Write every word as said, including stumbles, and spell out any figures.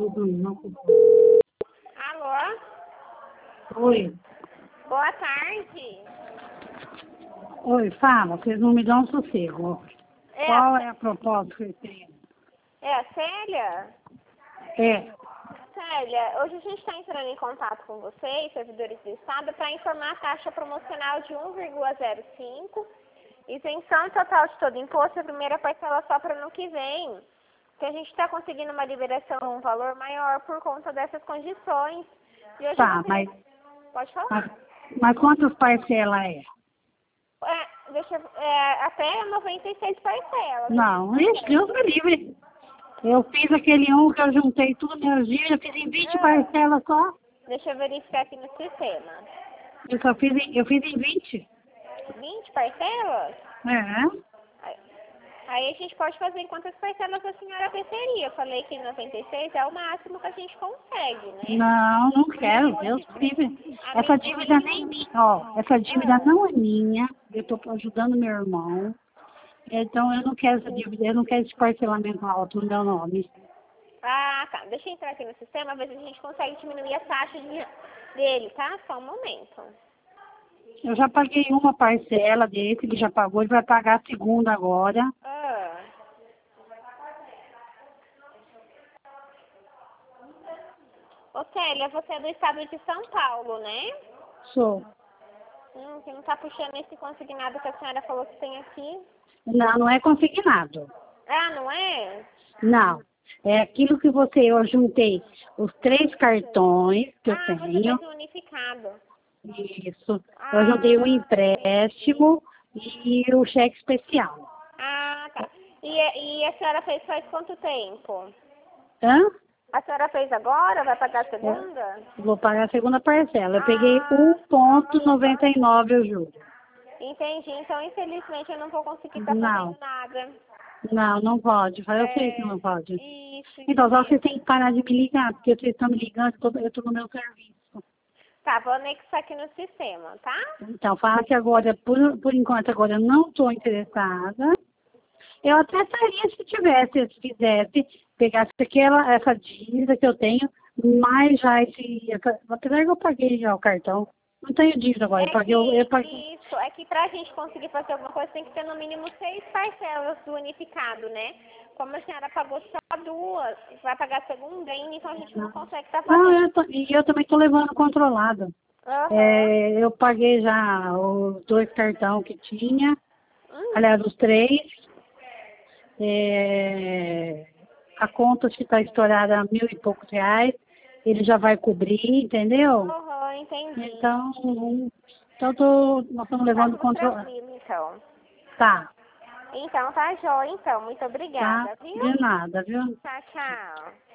tudo, não culpa. Alô? Oi. Boa tarde. Oi, fala, vocês não me dão sossego. É, Qual a- é a proposta que vocês têm? é a Célia? É, Célia, hoje a gente está entrando em contato com vocês, servidores do Estado, para informar a taxa promocional de um vírgula zero cinco, isenção total de todo imposto, a primeira parcela só para o ano que vem. Que a gente está conseguindo uma liberação, um valor maior por conta dessas condições. E hoje tá, eu mas, queria... Pode falar. mas, mas quantas parcelas é? É, deixa, eu- é, até noventa e seis parcelas. Não, ixi, Deus me livre. Eu fiz aquele um que eu juntei tudo meus dias, eu fiz em vinte Ah, parcelas só. deixa eu verificar aqui no sistema. Eu só fiz em, eu fiz em vinte. vinte parcelas? É. Aí aí a gente pode fazer em quantas parcelas a senhora preferia. Eu falei que noventa e seis é o máximo que a gente consegue, né? Não, não quero, Deus me livre. A Essa minha- dívida nem minha, ó, essa dívida não é minha, eu estou ajudando meu irmão. Então eu não quero essa dívida, eu não quero esse parcelamento alto no meu nome. Ah, tá. Deixa eu entrar aqui no sistema, ver se a gente consegue diminuir a taxa de, dele, tá? Só um momento. Eu já paguei uma parcela desse, ele já pagou, ele vai pagar a segunda agora. Ah. Ô, Célia, você é do estado de São Paulo, né? Sou. Hum, você não tá puxando esse consignado que a senhora falou que tem aqui? Não, não é consignado. Ah, não é? Não. É aquilo que você, eu juntei os três cartões que eu Ah, você tenho. fez o unificado. Isso. Ah. Eu juntei o empréstimo e o cheque especial. Ah, tá. E, e a senhora fez faz quanto tempo? Hã? A senhora fez agora? Vai pagar a segunda? Vou pagar a segunda parcela. Eu peguei Ah. um vírgula noventa e nove o juro. Entendi. Então, infelizmente, eu não vou conseguir estar Não. fazendo nada. Não, não pode. Eu sei que É, não pode. isso, Então, só isso. você tem que parar de me ligar, porque vocês estão me ligando, eu estou no meu serviço. Tá, vou anexar aqui no sistema, tá? Então, fala que agora, por, por enquanto, agora eu não estou interessada. Eu até estaria se tivesse, se fizesse, pegasse aquela, essa dívida que eu tenho, mais já esse, essa, apesar que eu paguei já o cartão. Não tenho dívida agora, eu É paguei, eu, eu paguei. que, isso, é que pra gente conseguir fazer alguma coisa tem que ter no mínimo seis parcelas do unificado, né? Como a senhora pagou só duas, vai pagar a segunda ainda, então a gente não consegue estar Não, fazendo. eu tô, e eu também estou levando controlado. Aham. É, eu paguei já os dois cartão que tinha, Hum. aliás, os três. É, a conta que está estourada a mil e poucos reais, ele já vai cobrir, entendeu? Aham, entendi. Então, então tô, nós estamos Tá levando tudo controle. tranquilo, então. Tá, Então, tá jóia, então. Muito tá? obrigada, viu? De nada, viu? Tchau, tchau.